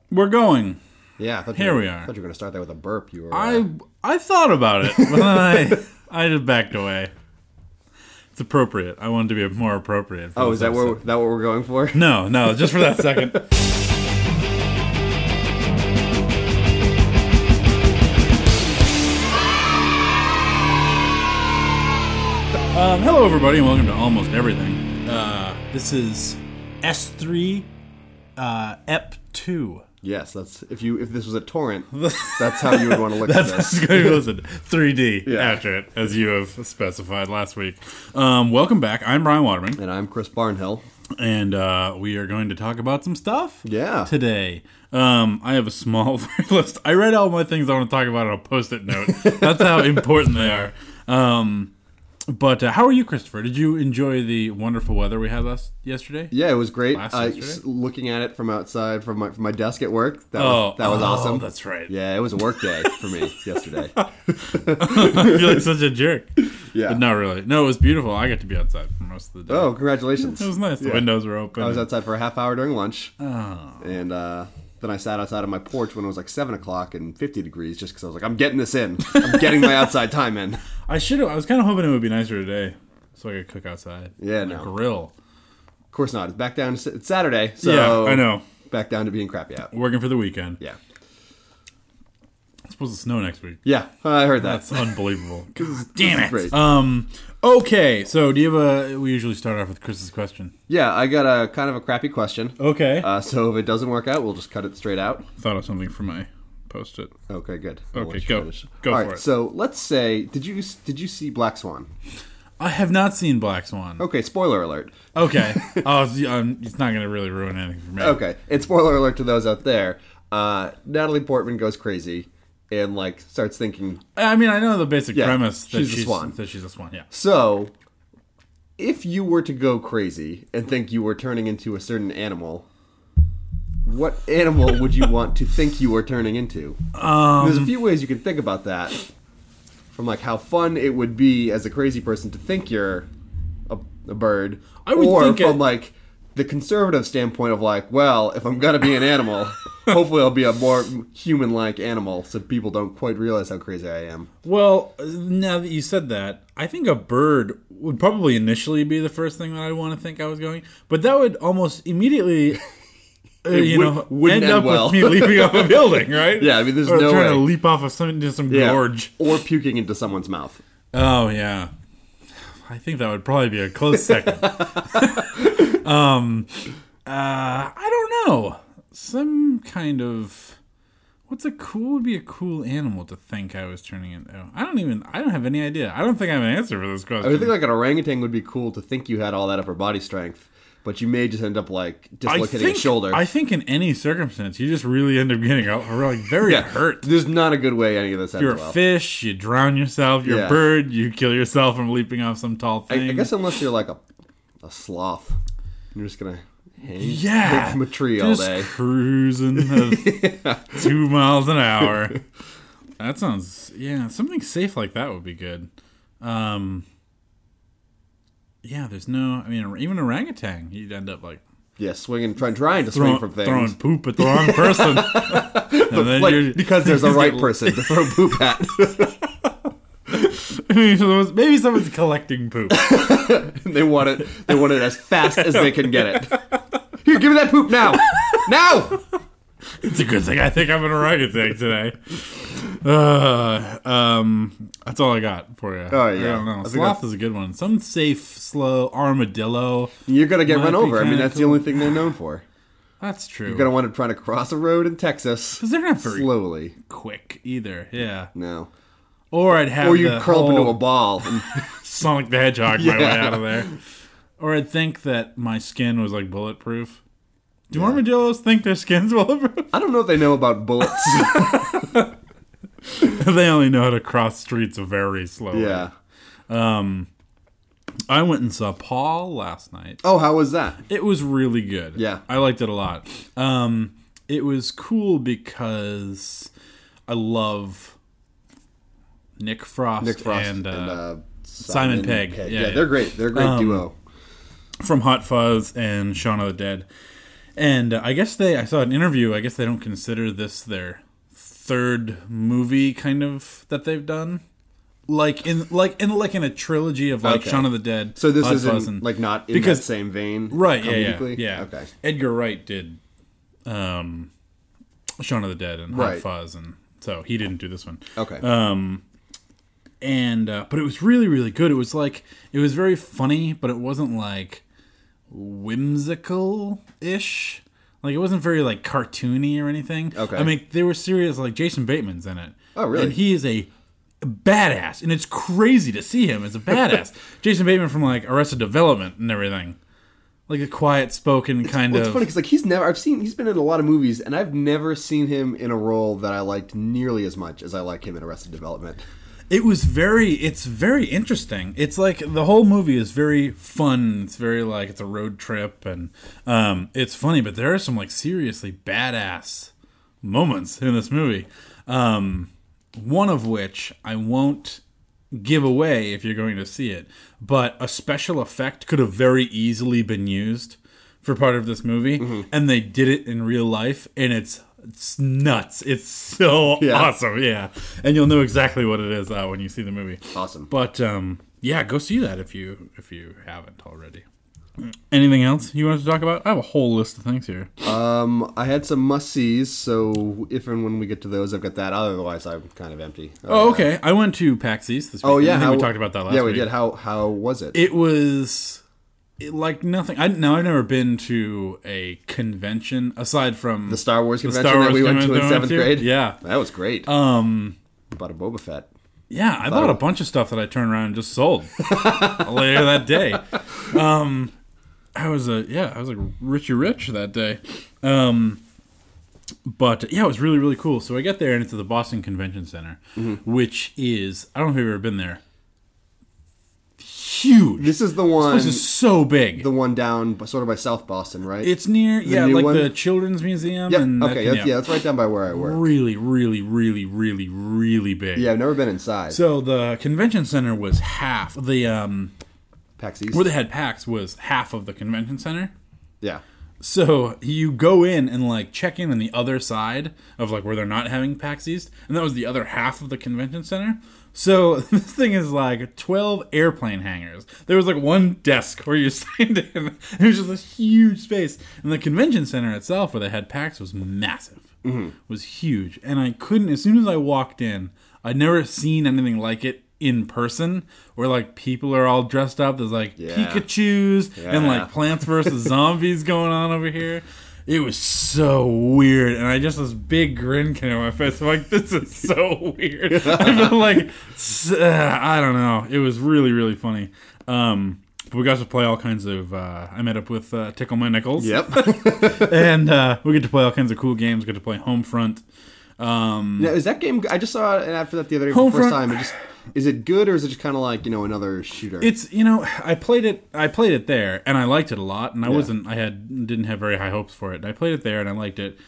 We're going. Yeah, Here we are. I thought you were going to start that with a burp. You were. I thought about it, but then I just backed away. It's appropriate. I wanted to be more appropriate. Oh, is that what we're going for? No, just for that second. Hello, everybody, and welcome to Almost Everything. This is S3 EP 2. Yes, that's if this was a torrent, that's how you would want to look at this. That's going to listen 3D after it, as you have specified last week. Welcome back. I'm Brian Waterman. And I'm Chris Barnhill. And we are going to talk about some stuff today. I have a small list. I read all my things I want to talk about on a Post-it note. That's how important they are. But how are you, Christopher? Did you enjoy the wonderful weather we had yesterday? Yeah, it was great. Yesterday? Looking at it from outside from my desk at work, that was awesome. Oh, that's right. Yeah, it was a work day for me yesterday. I feel like such a jerk. Yeah. But not really. No, it was beautiful. I got to be outside for most of the day. Oh, congratulations. It was nice. The windows were open. I was outside for a half hour during lunch. Oh. And then I sat outside on my porch when it was like 7 o'clock and 50 degrees just because I was like, I'm getting this in. I'm getting my outside time in. I was kind of hoping it would be nicer today so I could cook outside. Yeah, on a grill. Of course not. It's back down. It's Saturday. So yeah, I know. Back down to being crappy out. Working for the weekend. Yeah. It's supposed to snow next week. Yeah, I heard that. That's unbelievable. Damn it. Great. Okay, so do you have we usually start off with Chris's question. Yeah, I got a kind of a crappy question. Okay. So if it doesn't work out, we'll just cut it straight out. Thought of something for my Post-it. Okay, good. Okay, go All for right, it. so let's say, did you see Black Swan? I have not seen Black Swan. Okay, spoiler alert. Okay. It's not going to really ruin anything for me. Okay, and spoiler alert to those out there. Natalie Portman goes crazy and starts thinking. I mean, I know the basic premise that she's a swan. That she's a swan. Yeah. So, if you were to go crazy and think you were turning into a certain animal, what animal would you want to think you were turning into? There's a few ways you can think about that. From how fun it would be as a crazy person to think you're a bird, or from the conservative standpoint of well, if I'm gonna be an animal, hopefully I'll be a more human-like animal, so people don't quite realize how crazy I am. Well, now that you said that, I think a bird would probably initially be the first thing that I'd want to think I was going, but that would almost immediately. Wouldn't end up well. with me leaping off a building, right? Yeah, I mean, there's or no trying way. to leap off of some gorge. Or puking into someone's mouth. Oh, yeah. I think that would probably be a close second. I don't know. Some kind of... What would be a cool animal to think I was turning into? I don't have any idea. I don't think I have an answer for this question. I think an orangutan would be cool to think you had all that upper body strength. But you may just end up dislocating a shoulder. I think in any circumstance, you just really end up getting very hurt. There's not a good way any of this ends You're well. a fish, you drown yourself. You're a bird, you kill yourself from leaping off some tall thing. I guess unless you're a sloth. You're just going to hang from a tree all day. Cruising at 2 miles an hour. That sounds, something safe like that would be good. Yeah, there's no... I mean, even orangutan, you'd end up swinging, trying to swing from things. Throwing poop at the wrong person. And then because there's a right person to throw poop at. Maybe someone's collecting poop. And they want it as fast as they can get it. Here, give me that poop now! Now! It's a good thing I think I'm an orangutan today. That's all I got for you. Oh, yeah. I don't know. Sloth is a good one. Some safe, slow armadillo. You're going to get run over. I mean, that's the only thing they're known for. That's true. You're going to want to try to cross a road in Texas. Because they're not very slowly quick either. Yeah. No. Or you'd curl up into a ball. And Sonic the Hedgehog my way out of there. Or I'd think that my skin was bulletproof. Do armadillos think their skin's bulletproof? I don't know if they know about bullets. They only know how to cross streets very slowly. Yeah. I went and saw Paul last night. Oh, how was that? It was really good. Yeah. I liked it a lot. It was cool because I love Nick Frost and Simon Pegg. Yeah, they're great. They're a great duo. From Hot Fuzz and Shaun of the Dead. And I saw an interview. I guess they don't consider this their third movie kind of that they've done. Like in a trilogy of like Shaun of the Dead. So this isn't like not in that same vein, right? Yeah. Okay. Edgar Wright did Shaun of the Dead and Hot Fuzz, and so he didn't do this one. Okay. But it was really, really good. It was very funny, but it wasn't like whimsical-ish. Like it wasn't very like cartoony or anything. Okay. I mean, they were serious. Like Jason Bateman's in it. Oh, really? And he is a badass, and it's crazy to see him as a badass. Jason Bateman from like Arrested Development and everything, like a quiet spoken kind of. It's funny because like he's been in a lot of movies, and I've never seen him in a role that I liked nearly as much as I like him in Arrested Development. It's very interesting. It's like the whole movie is very fun. It's very like it's a road trip, and it's funny, but there are some like seriously badass moments in this movie. One of which I won't give away if you're going to see it, but a special effect could have very easily been used for part of this movie, and they did it in real life, and it's nuts. It's so awesome, and you'll know exactly what it is when you see the movie. Awesome. But go see that if you haven't already. Anything else you wanted to talk about? I have a whole list of things here. I had some must-sees, so if and when we get to those, I've got that. Otherwise, I'm kind of empty. Oh, okay. I went to PAX East this week. Oh, yeah. I think we talked about that last week. Yeah, we did. How was it? It was like nothing. I've never been to a convention aside from the Star Wars convention that we went to in 7th grade. Yeah. That was great. Bought a Boba Fett. Yeah, I bought a bunch of stuff that I turned around and just sold later that day. I was like Richie Rich that day. But yeah, it was really, really cool. So I get there and it's at the Boston Convention Center, which is, I don't know if you've ever been there, huge. This is the one. This is so big. The one down sort of by South Boston, right? It's near, the Children's Museum. Yep. And that's right down by where I work. Really, really, really, really, really big. Yeah, I've never been inside. So the convention center was half the PAX East? Where they had PAX was half of the convention center. Yeah. So you go in and like check in on the other side of like where they're not having PAX East, and that was the other half of the convention center. So this thing is like 12 airplane hangars. There was like one desk where you signed in. It was just this huge space. And the convention center itself where they had PAX was massive. It was huge. And I couldn't, as soon as I walked in, I'd never seen anything like it in person, where like people are all dressed up. There's like Pikachus and like Plants vs. Zombies going on over here. It was so weird, and this big grin came on my face. I'm like, this is so weird. I feel like, I don't know. It was really, really funny. But we got to play all kinds of, I met up with Tickle My Nickels. Yep. And we get to play all kinds of cool games. We get to play Homefront. Now, is that game, I just saw an ad for that the other day for the first time. Is it good, or is it just kind of like, another shooter? It's, I played it there, and I liked it a lot, and I didn't have very high hopes for it. I played it there, and I liked it.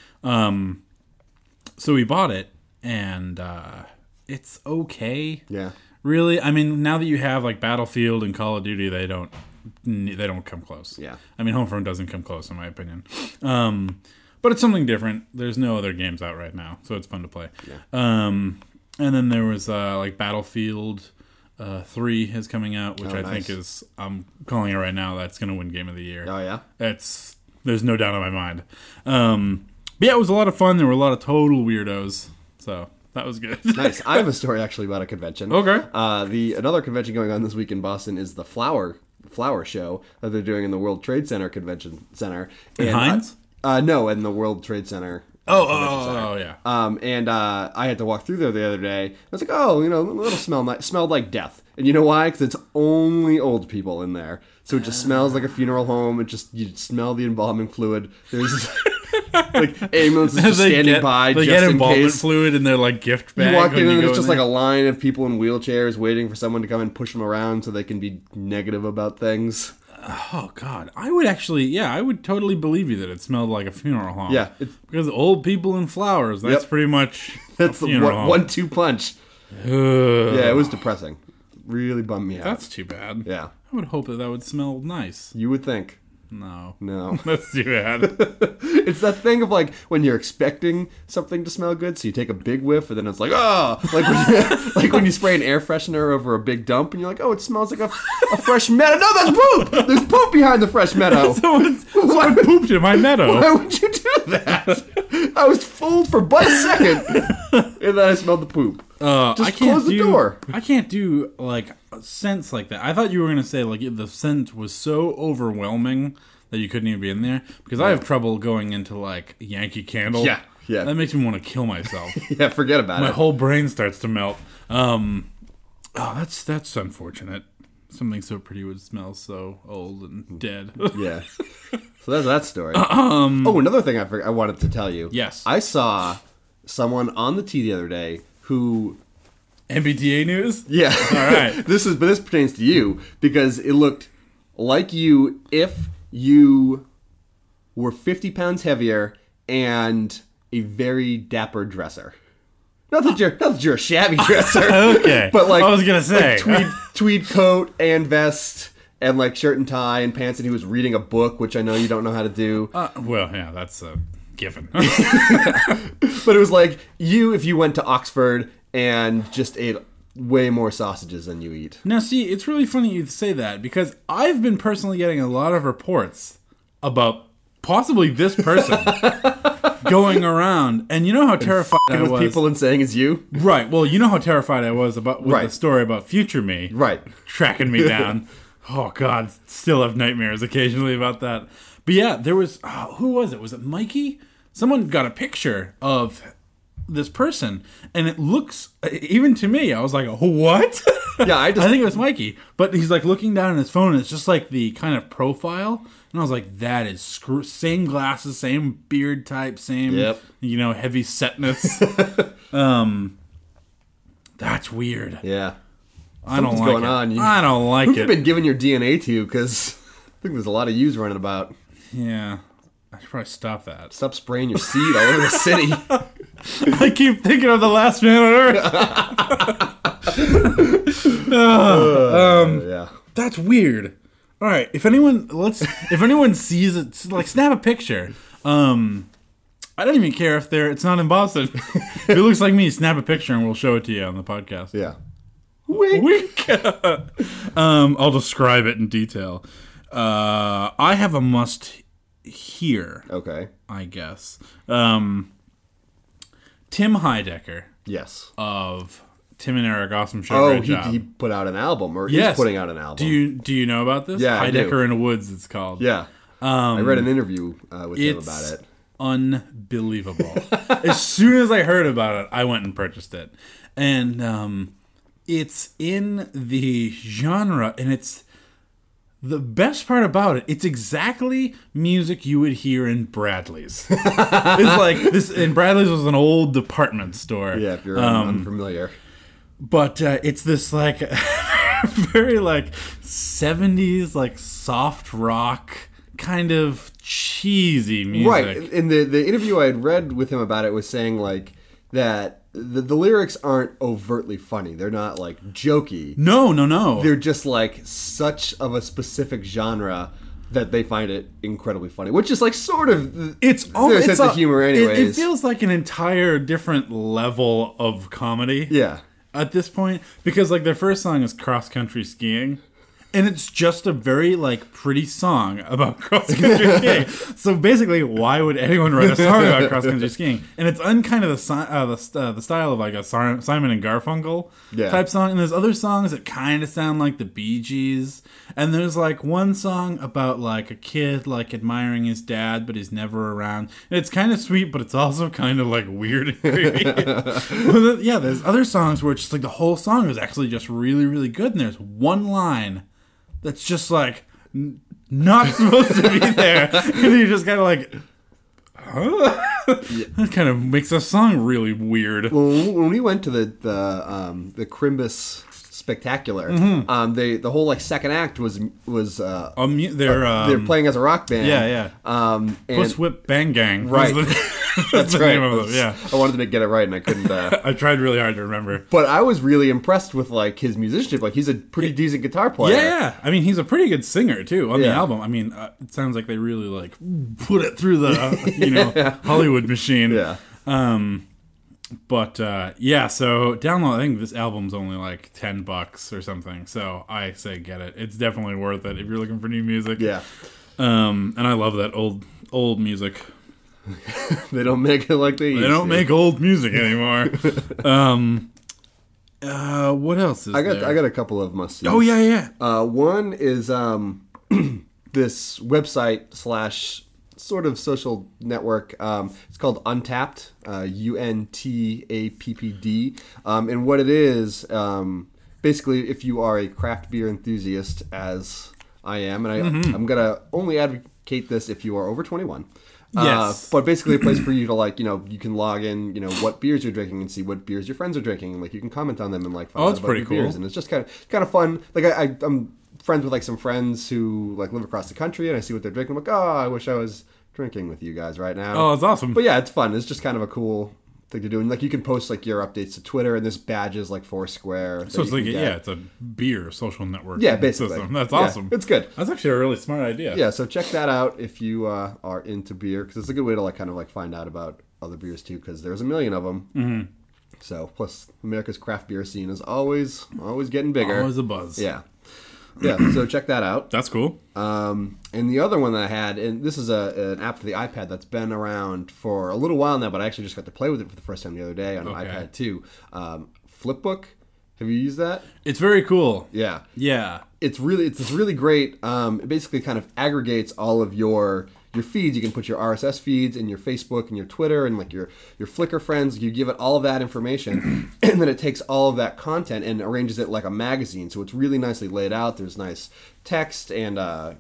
So we bought it, and it's okay. Yeah. Really, I mean, now that you have like Battlefield and Call of Duty, they don't come close. Yeah. I mean, Homefront doesn't come close, in my opinion. But it's something different. There's no other games out right now, so it's fun to play. Yeah. And then there was like Battlefield 3 is coming out, which I think is, I'm calling it right now, that's going to win Game of the Year. Oh, yeah? There's no doubt in my mind. But yeah, it was a lot of fun. There were a lot of total weirdos, so that was good. Nice. I have a story actually about a convention. Okay. Another convention going on this week in Boston is the Flower Show that they're doing in the World Trade Center Convention Center. In Hines? No, in the World Trade Center. Oh, yeah. And I had to walk through there the other day. I was like, it'll smelled like death. And you know why? Because it's only old people in there. So it just smells like a funeral home. You smell the embalming fluid. There's like ambulances just standing by just in case. They get embalming fluid in their like gift bag. You walk in and there's just like a line of people in wheelchairs waiting for someone to come and push them around so they can be negative about things. Oh, God. I would totally believe you that it smelled like a funeral home. Yeah. Because old people and flowers, that's pretty much that's a funeral home. 1-2 punch. Yeah, it was depressing. Really bummed me out. That's too bad. Yeah. I would hope that would smell nice. You would think. No. That's too bad. It's that thing of like when you're expecting something to smell good, so you take a big whiff, and then it's like, oh, like when you spray an air freshener over a big dump, and you're like, oh, it smells like a fresh meadow. No, that's poop. There's poop behind the fresh meadow. Someone pooped in my meadow. Why would you do that? I was fooled for but a second, and then I smelled the poop. Just close the door. I can't do like scents like that. I thought you were gonna say like the scent was so overwhelming that you couldn't even be in there, because I have trouble going into like Yankee Candle. Yeah. That makes me want to kill myself. Yeah, forget about it. My whole brain starts to melt. That's unfortunate. Something so pretty would smell so old and dead. Yeah. So that's that story. Another thing I wanted to tell you. Yes. I saw someone on the T the other day who... MBTA news? Yeah. All right. This pertains to you, because it looked like you if you were 50 pounds heavier and a very dapper dresser. Not that you're a shabby dresser. Okay. But like, I was gonna say, like tweed coat and vest and like shirt and tie and pants, and he was reading a book, which I know you don't know how to do. Well, yeah, that's a given. But it was like you if you went to Oxford and just ate way more sausages than you eat. Now, see, it's really funny you say that, because I've been personally getting a lot of reports about possibly this person going around, and you know how terrified I was. With people and saying it's you? Right. Well, you know how terrified I was with the story about future me. Right. Tracking me down. Oh, God. Still have nightmares occasionally about that. But yeah, there was... who was it? Was it Mikey? Someone got a picture of this person, and it looks... Even to me, I was like, what? Yeah, I think it was Mikey. But he's like looking down at his phone, and it's just like the kind of profile... And I was like, that is same glasses, same beard type, same, heavy setness. That's weird. Yeah. I don't like it. I don't like it. Who it. have you been giving your DNA to? Because I think there's a lot of yous running about. Yeah. I should probably stop that. Stop spraying your seed all over the city. I keep thinking of the last man on Earth. Yeah. That's weird. All right, if anyone sees it, like snap a picture. I don't even care if it's not in Boston. If it looks like me, snap a picture and we'll show it to you on the podcast. Yeah. Wink. I'll describe it in detail. I have a must here. Okay. I guess. Tim Heidecker. Yes. Of Tim and Eric Awesome Show. Oh, he put out an album, or he's putting out an album. Do you know about this? Yeah, Heidecker in the Woods, it's called. Yeah. I read an interview with him about it. Unbelievable. As soon as I heard about it, I went and purchased it. And it's in the genre, and it's the best part about it. It's exactly music you would hear in Bradley's. It's like this, and Bradley's was an old department store. Yeah, if you're unfamiliar. But it's this like very like 70s like soft rock kind of cheesy music. Right. In the interview I had read with him about it was saying like that the lyrics aren't overtly funny. They're not like jokey. No. They're just like such of a specific genre that they find it incredibly funny, which is like sort of it's their sense of humor anyways. It feels like an entire different level of comedy. Yeah. At this point, because like their first song is Cross Country Skiing, and it's just a very like pretty song about cross country skiing. So basically, why would anyone write a song about cross country skiing? And it's kind of the style of like a Simon and Garfunkel type song. And there's other songs that kind of sound like the Bee Gees. And there's like one song about like a kid like admiring his dad, but he's never around. And it's kind of sweet, but it's also kind of like weird and creepy. Yeah, there's other songs where it's just like the whole song is actually just really, really good. And there's one line that's just like not supposed to be there, and you just kind of like, huh? That kind of makes the song really weird. Well, when we went to the Crimbus Spectacular, the whole like second act was they're playing as a rock band. Yeah. Puss Whip Bang Gang, right? That's right. Yeah, I wanted to get it right, and I couldn't. I tried really hard to remember. But I was really impressed with like his musicianship. Like he's a pretty decent guitar player. Yeah. I mean, he's a pretty good singer too on the album. I mean, it sounds like they really like put it through the Hollywood machine. Yeah. But so download. I think this album's only like $10 or something. So I say get it. It's definitely worth it if you're looking for new music. Yeah. And I love that old music. They don't make it like they used to. They don't make old music anymore. What else is there? I got a couple of must-sees. Oh yeah. One is this website / sort of social network. It's called Untappd, Untappd. And what it is, basically, if you are a craft beer enthusiast, as I am, and I'm going to only advocate this if you are over 21. Yes. But basically a place for you to you can log in, what beers you're drinking and see what beers your friends are drinking. And you can comment on them and find out about your beers. And it's just kind of fun. Like I'm friends with some friends who live across the country, and I see what they're drinking. I'm like, oh, I wish I was drinking with you guys right now. Oh, it's awesome. But yeah, it's fun. It's just kind of a cool thing to do. And you can post your updates to Twitter, and there's badges like Foursquare. So it's it's a beer social network. Yeah, basically. System. That's awesome. It's good. That's actually a really smart idea. Yeah, so check that out if you are into beer, because it's a good way to find out about other beers too, because there's a million of them. Mm-hmm. So plus America's craft beer scene is always getting bigger. Always a buzz. Yeah. Yeah, so check that out. That's cool. And the other one that I had, and this is an app for the iPad that's been around for a little while now, but I actually just got to play with it for the first time the other day on an iPad too. Flipbook. Have you used that? It's very cool. Yeah. Yeah. It's really great. It basically kind of aggregates all of your feeds. You can put your RSS feeds and your Facebook and your Twitter and your Flickr friends. You give it all of that information, and then it takes all of that content and arranges it like a magazine. So it's really nicely laid out. There's nice text and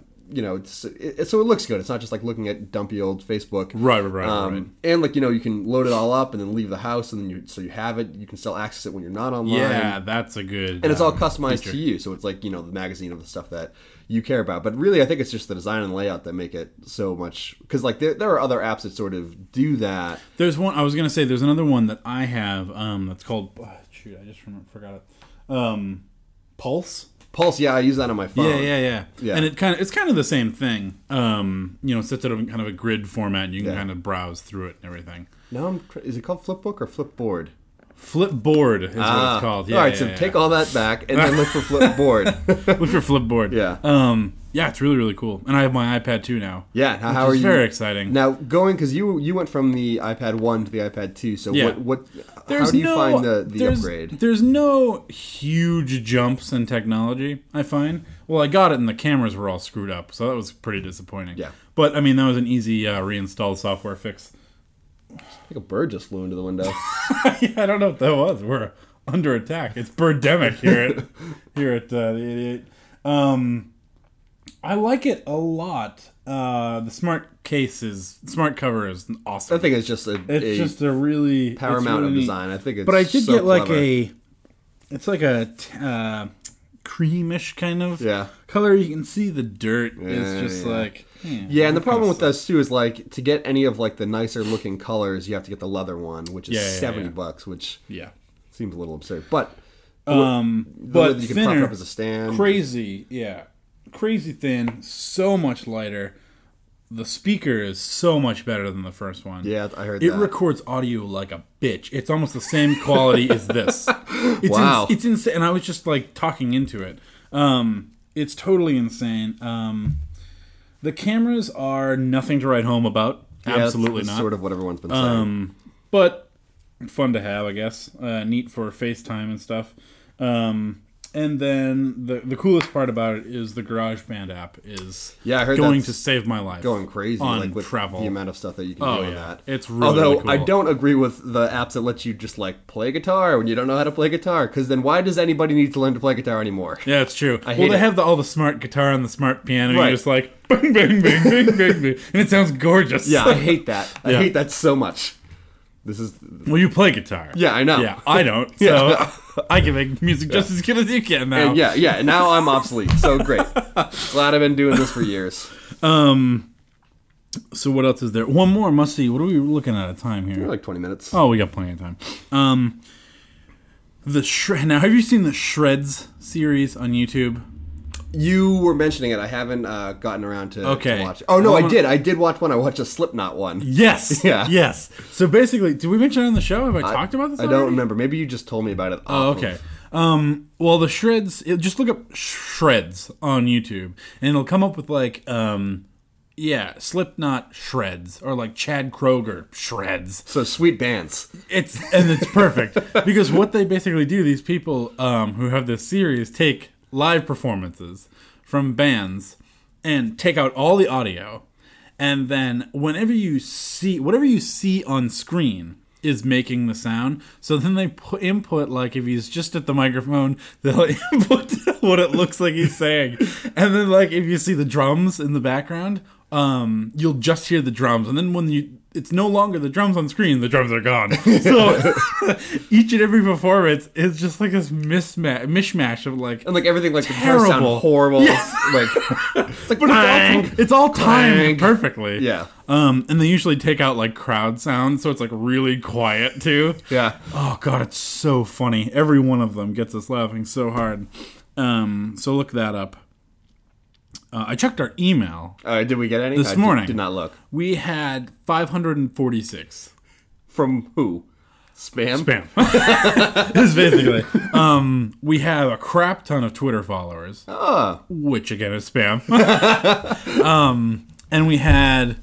so it looks good. It's not just looking at dumpy old Facebook. Right. And you can load it all up and then leave the house, and then you have it. You can still access it when you're not online. Yeah, that's a good. And it's all customized to you, so it's the magazine of the stuff that you care about. But really, I think it's just the design and layout that make it so much. Because there are other apps that sort of do that. There's one. I was gonna say there's another one that I have. That's called. I just forgot it. Pulse. Pulse, yeah, I use that on my phone. Yeah. And it's kind of the same thing. It sits in kind of a grid format, and you can kind of browse through it and everything. Now, is it called Flipbook or Flipboard? Flipboard is what it's called. Yeah, all right, take all that back and then look for Flipboard. Look for Flipboard. Yeah. Yeah, it's really, really cool. And I have my iPad 2 now. Yeah, how are you? Very exciting. Now, because you went from the iPad 1 to the iPad 2, so how do you find the upgrade? There's no huge jumps in technology, I find. Well, I got it and the cameras were all screwed up, so that was pretty disappointing. Yeah. But, I mean, that was an easy reinstall software fix. I think a bird just flew into the window. Yeah, I don't know what that was. We're under attack. It's birdemic here at the 88. I like it a lot. The smart cover is awesome. I think it's just a really paramount of design. I think it's but I did so get clever. It's like a creamish kind of color. You can see the dirt. It's just and the problem with this too is to get any of the nicer looking colors, you have to get the leather one, which is $70, which seems a little absurd. But but you can thinner, prop it up as a stand. Crazy thin, so much lighter. The speaker is so much better than the first one. Yeah, I heard it that. It records audio like a bitch. It's almost the same quality as this. Wow. It's insane. And I was just talking into it. It's totally insane. The cameras are nothing to write home about. Absolutely not. Sort of what everyone's been saying. But fun to have, I guess. Neat for FaceTime and stuff. And then the coolest part about it is the GarageBand app is I heard going to save my life. Going crazy on with travel. The amount of stuff that you can do on that. It's really cool. I don't agree with the apps that let you just play guitar when you don't know how to play guitar, because then why does anybody need to learn to play guitar anymore? Yeah, it's true. They have all the smart guitar and the smart piano. Right. You're just bang, bang, bang, bang, bang, bang. And it sounds gorgeous. Yeah, I hate that. I hate that so much. Well, you play guitar. Yeah, I know. Yeah, I don't. So I can make music just as good as you can now. And and now I'm obsolete. So great. Glad I've been doing this for years. So what else is there? One more must-see. What are we looking at time here? We're like 20 minutes. Oh, we got plenty of time. Now, have you seen the Shreds series on YouTube? You were mentioning it. I haven't gotten around to watch it. Oh, no, I did. I did watch one. I watched a Slipknot one. Yes. Yeah. Yes. So basically, did we mention it on the show? Have I talked about this already? I don't remember. Maybe you just told me about it. Oh, okay. Well, the Shreds, just look up Shreds on YouTube, and it'll come up with like, Slipknot Shreds, or like Chad Kroeger Shreds. So sweet bands. It's perfect because what they basically do, these people who have this series take live performances from bands and take out all the audio, and then whatever you see on screen is making the sound. So then they input, like if he's just at the microphone, they'll input what it looks like he's saying, and then like if you see the drums in the background, you'll just hear the drums, and then it's no longer the drums on screen, the drums are gone. So each and every performance is just like this mishmash of like, and like everything, like terrible, the sound horrible. Yes. It's all timed perfectly. Yeah. And they usually take out like crowd sounds, so it's like really quiet too. Yeah. Oh god, it's so funny. Every one of them gets us laughing so hard. So look that up. I checked our email. Did we get any? This morning. Did not look. We had 546. From who? Spam? Spam. This is basically. We have a crap ton of Twitter followers. Which, again, is spam. And we had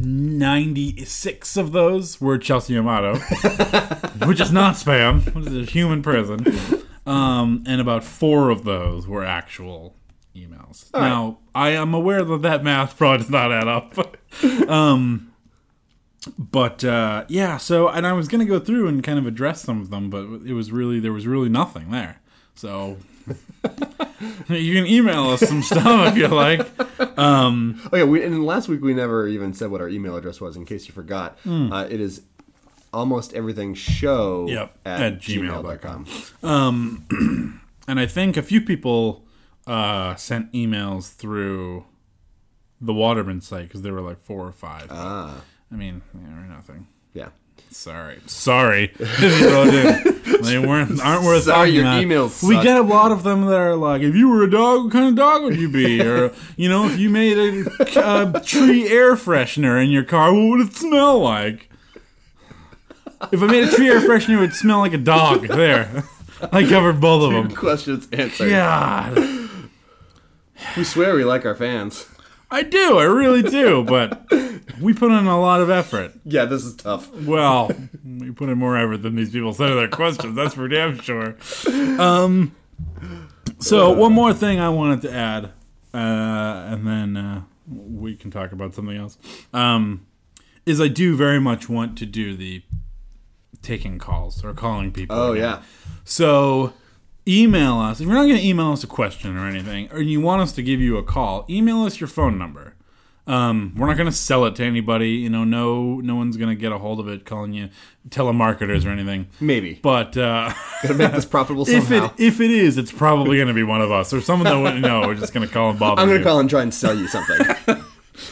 96 of those were Chelsea Yamato. Which is not spam. Which is a human person. And about 4 of those were actual emails. All now, right. I am aware that math probably does not add up. So, and I was going to go through and kind of address some of them, but there was really nothing there. So, you can email us some stuff if you like. And last week we never even said what our email address was, in case you forgot. It is almost everything show at gmail.com. And I think a few people sent emails through the Waterman site because there were like 4 or 5. I mean, they were nothing. Yeah. Sorry. They aren't worth Sorry, your about. Emails suck. We get a lot of them that are like, if you were a dog, what kind of dog would you be? Or, if you made a tree air freshener in your car, what would it smell like? If I made a tree air freshener, it would smell like a dog. There. I covered both of them. Questions answered. God. We swear we like our fans. I do. I really do. But we put in a lot of effort. Yeah, this is tough. Well, we put in more effort than these people send their questions. That's for damn sure. So one more thing I wanted to add, and then we can talk about something else, is I do very much want to do the taking calls or calling people. Oh, yeah. So email us. If you're not going to email us a question or anything, or you want us to give you a call, email us your phone number. We're not going to sell it to anybody. No one's going to get a hold of it calling you telemarketers or anything. Maybe. But gotta make this profitable somehow. If it is, it's probably going to be one of us or someone that wouldn't know. We're just going to call and bother you. I'm going to call and try and sell you something.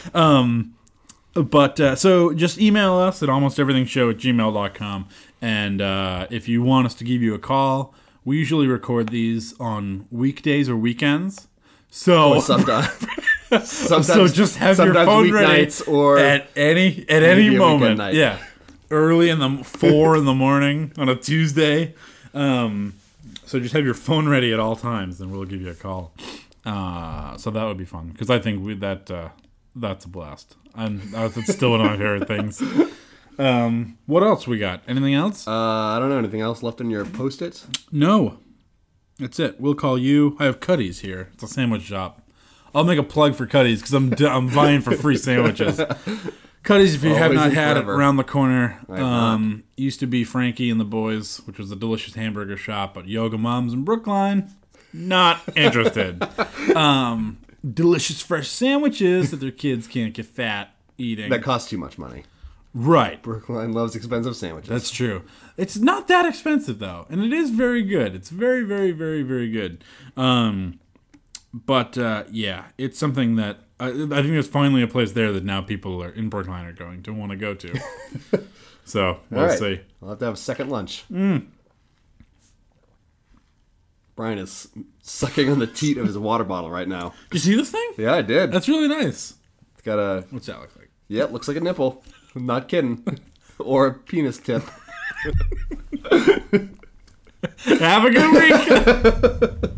So just email us at almosteverythingshow@gmail.com. And if you want us to give you a call, we usually record these on weekdays or weekends. So sometimes so just have your phone ready or at any moment. Yeah, early in the 4 in the morning on a Tuesday. So just have your phone ready at all times, and we'll give you a call. So that would be fun because I think that's a blast. And that's still one of my favorite things. What else we got? Anything else? I don't know. Anything else left in your Post-its? No. That's it. We'll call you. I have Cuddy's here. It's a sandwich shop. I'll make a plug for Cuddy's because I'm vying for free sandwiches. Cuddy's, if you have not had it, around the corner. Used to be Frankie and the Boys, which was a delicious hamburger shop at Yoga Moms in Brookline. Not interested. Delicious fresh sandwiches that their kids can't get fat eating. That cost too much money. Right. Brookline loves expensive sandwiches. That's true. It's not that expensive, though. And it is very good. It's very, very, very, very good. But it's something that I think there's finally a place there that now people in Brookline are going to want to go to. So, we'll see. I'll have to have a second lunch. Brian is sucking on the teat of his water bottle right now. Did you see this thing? Yeah, I did. That's really nice. It's got a... What's that look like? Yeah, it looks like a nipple. I'm not kidding. Or a penis tip. Have a good week!